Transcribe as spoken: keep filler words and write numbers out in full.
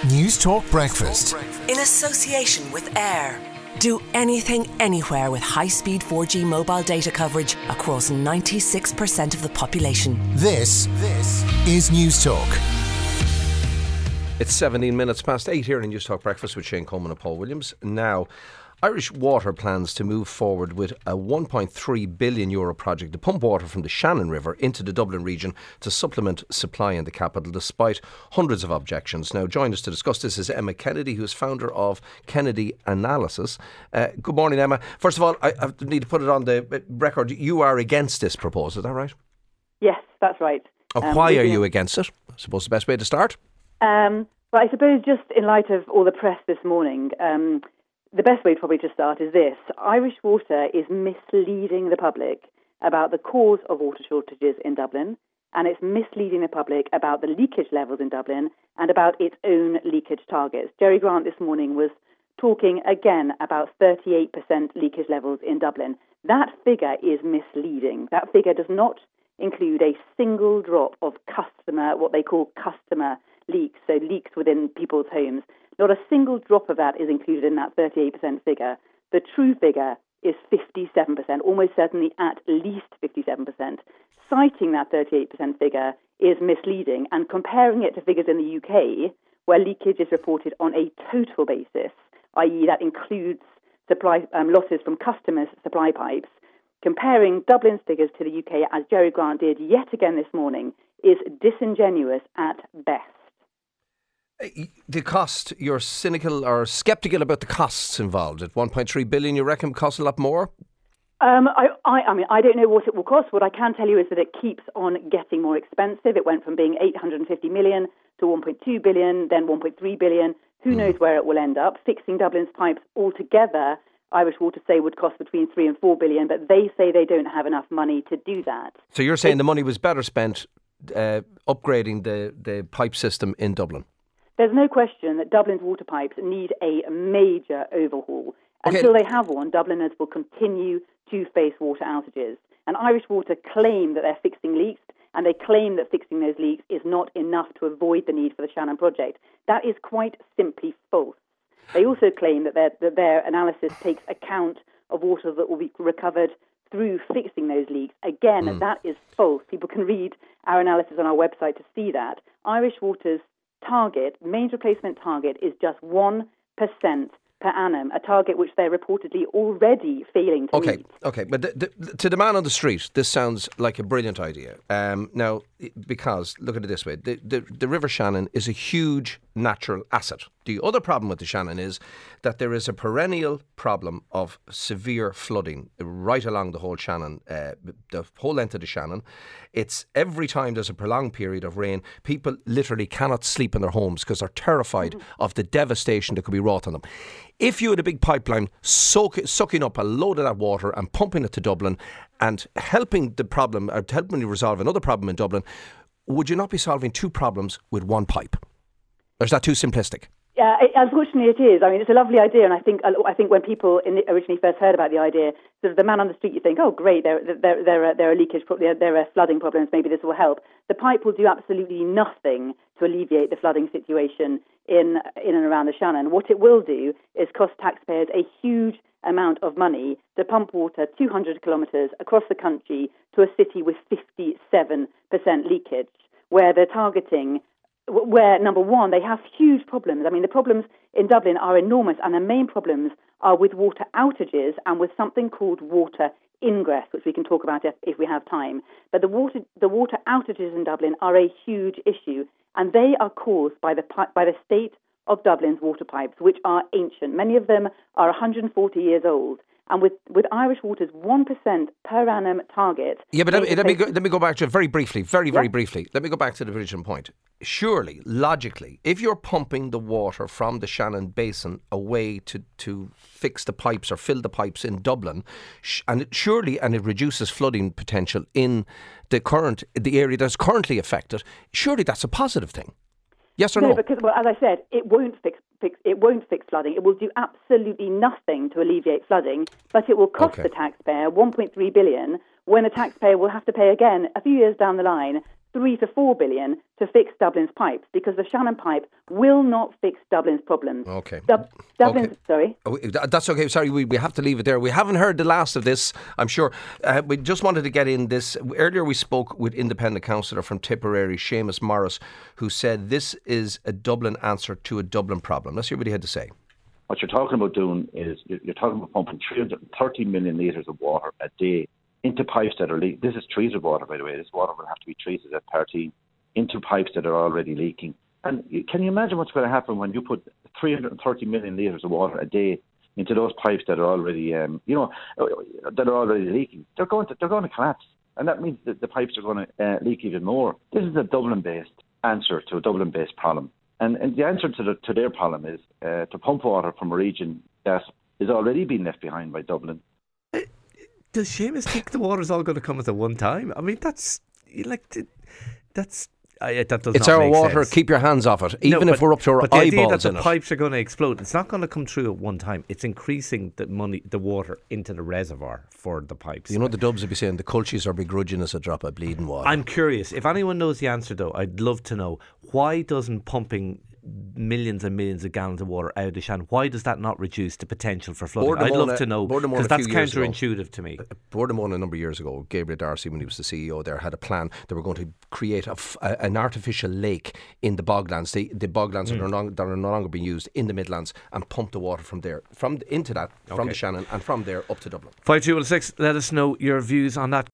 News Talk Breakfast. In association with Air. Do anything, anywhere with high-speed four G mobile data coverage across ninety-six percent of the population. This, this is News Talk. It's seventeen minutes past eight here in News Talk Breakfast with Shane Coleman and Paul Williams. Now, Irish Water plans to move forward with a one point three billion euro project to pump water from the Shannon River into the Dublin region to supplement supply in the capital, despite hundreds of objections. Now, join us to discuss this is Emma Kennedy, who is founder of Kennedy Analysis. Uh, good morning, Emma. First of all, I, I need to put it on the record. You are against this proposal, is that right? Yes, that's right. Uh, um, why are you against it? I suppose the best way to start. Um, well, I suppose just in light of all the press this morning, um, the best way probably to start is this. Irish Water is misleading the public about the cause of water shortages in Dublin, and it's misleading the public about the leakage levels in Dublin and about its own leakage targets. Jerry Grant this morning was talking again about thirty-eight percent leakage levels in Dublin. That figure is misleading. That figure does not include a single drop of customer, what they call customer leaks, so leaks within people's homes. Not a single drop of that is included in that thirty-eight percent figure. The true figure is fifty-seven percent, almost certainly at least fifty-seven percent. Citing that thirty-eight percent figure is misleading, and comparing it to figures in the U K, where leakage is reported on a total basis, that is that includes supply um, losses from customers' supply pipes, comparing Dublin's figures to the U K, as Jerry Grant did yet again this morning, is disingenuous at best. The cost, you're cynical or sceptical about the costs involved. At one point three billion, you reckon it costs a lot more? Um, I, I, I mean, I don't know what it will cost. What I can tell you is that it keeps on getting more expensive. It went from being eight hundred fifty million to one point two billion, then one point three billion. Who mm. knows where it will end up? Fixing Dublin's pipes altogether, Irish Water say, would cost between three and four billion, but they say they don't have enough money to do that. So you're saying it, the money was better spent uh, upgrading the, the pipe system in Dublin? There's no question that Dublin's water pipes need a major overhaul. Okay. Until they have one, Dubliners will continue to face water outages. And Irish Water claim that they're fixing leaks, and they claim that fixing those leaks is not enough to avoid the need for the Shannon project. That is quite simply false. They also claim that their, that their analysis takes account of water that will be recovered through fixing those leaks. Again, mm. that is false. People can read our analysis on our website to see that. Irish Water's target, mains replacement target, is just one percent per annum, a target which they're reportedly already failing to okay, meet. Okay, but the, the, to the man on the street, this sounds like a brilliant idea. Um, now, because, look at it this way, the, the, the River Shannon is a huge natural asset. The other problem with the Shannon is that there is a perennial problem of severe flooding right along the whole Shannon, uh, the whole length of the Shannon. It's every time there's a prolonged period of rain, people literally cannot sleep in their homes because they're terrified mm-hmm. of the devastation that could be wrought on them. If you had a big pipeline soak, sucking up a load of that water and pumping it to Dublin and helping the problem, or helping you resolve another problem in Dublin, would you not be solving two problems with one pipe? Or is that too simplistic? Yeah, it, unfortunately it is. I mean, it's a lovely idea, and I think I think when people in the, originally first heard about the idea, sort of the man on the street, you think, oh, great, there there there are, there are leakage, there, there are flooding problems, maybe this will help. The pipe will do absolutely nothing to alleviate the flooding situation in in and around the Shannon. What it will do is cost taxpayers a huge amount of money to pump water two hundred kilometres across the country to a city with fifty-seven percent leakage, where they're targeting, where, number one, they have huge problems. I mean, the problems in Dublin are enormous, and the main problems are with water outages and with something called water ingress, which we can talk about if, if we have time. But the water the water outages in Dublin are a huge issue, and they are caused by the by the state of Dublin's water pipes, which are ancient. Many of them are one hundred forty years old. And with, with Irish Water's one percent per annum target... Yeah, but let me, let me, go, let me go back to it very briefly, very, very yeah. briefly. Let me go back to the original point. Surely, logically, if you're pumping the water from the Shannon Basin away to, to fix the pipes or fill the pipes in Dublin, sh- and it, surely, and it reduces flooding potential in the current the area that's currently affected, surely that's a positive thing. Yes or no? No, because, well, as I said, it won't fix, fix it won't fix flooding. It will do absolutely nothing to alleviate flooding, but it will cost okay. the taxpayer one point three billion, when the taxpayer will have to pay again a few years down the line three to four billion to fix Dublin's pipes, because the Shannon pipe will not fix Dublin's problems. Okay. Dub- Dublin's, okay. sorry. Oh, that's okay. Sorry, we, we have to leave it there. We haven't heard the last of this, I'm sure. Uh, we just wanted to get in this. Earlier we spoke with independent councillor from Tipperary, Seamus Morris, who said this is a Dublin answer to a Dublin problem. Let's hear what he had to say. What you're talking about doing is you're talking about pumping three hundred thirty million litres of water a day into pipes that are leaking. This is treated water, by the way. This water will have to be treated at thirteen into pipes that are already leaking. And you, can you imagine what's going to happen when you put three hundred thirty million litres of water a day into those pipes that are already, um, you know, that are already leaking? They're going to they're going to collapse, and that means that the pipes are going to uh, leak even more. This is a Dublin-based answer to a Dublin-based problem, and, and the answer to the, to their problem is uh, to pump water from a region that is already being left behind by Dublin. Does Seamus think the water's all going to come at the one time? I mean, that's like that's uh, that does it's not our make water. sense. Keep your hands off it, even no, if but, we're up to our but the idea eyeballs that in the it. pipes are going to explode. It's not going to come through at one time. It's increasing the money, the water into the reservoir for the pipes. You know, the Dubs would be saying the cultures are begrudging us a drop of bleeding water. I'm curious. If anyone knows the answer, though, I'd love to know, why doesn't pumping millions and millions of gallons of water out of the Shannon, why does that not reduce the potential for flooding? I'd love to know, because that's counterintuitive to me. Boardamone a number of years ago, Gabriel Darcy, when he was the C E O there, had a plan. They were going to create a f- a, an artificial lake in the boglands, the, the boglands mm. that, are no, that are no longer being used in the Midlands, and pump the water from there, from into that, from okay. the Shannon, and from there up to Dublin. five two one six, let us know your views on that.